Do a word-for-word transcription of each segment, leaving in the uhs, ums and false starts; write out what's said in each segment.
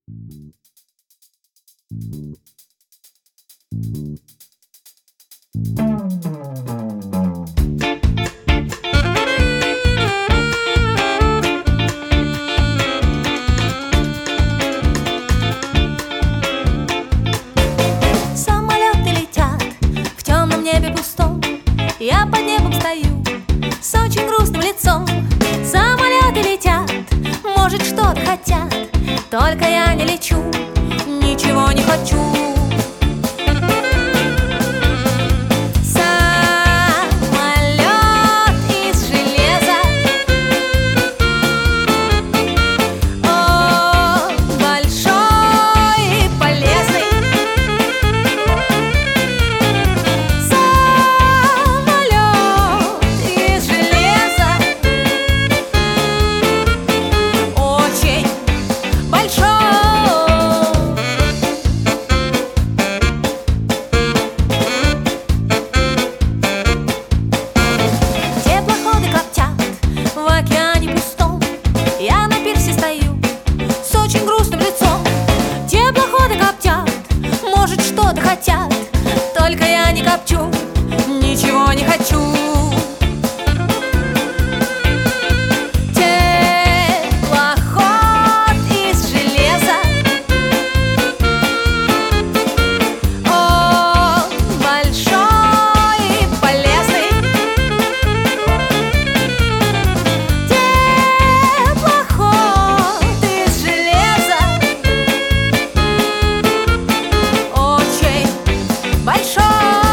Самолеты летят в темном небе пустом. Я под небом стою с очень грустным лицом. Самолеты летят, может, что-то хотят, только я не лечу, ничего не хочу. Хотят, только я не копчу, ничего не хочу. Теплоход из железа, он большой и полезный. Теплоход из железа, большой.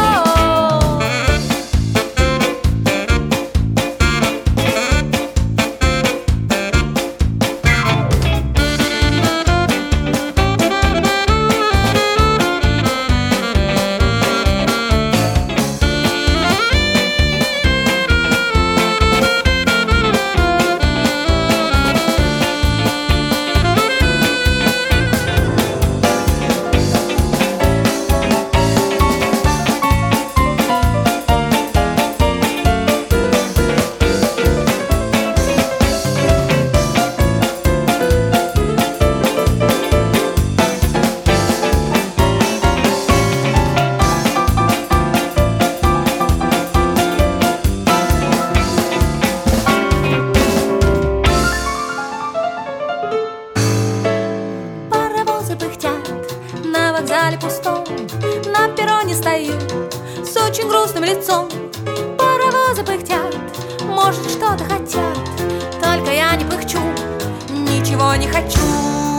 На вокзале пустом, на перроне стою с очень грустным лицом. Паровозы пыхтят, может, что-то хотят, только я не пыхчу, ничего не хочу.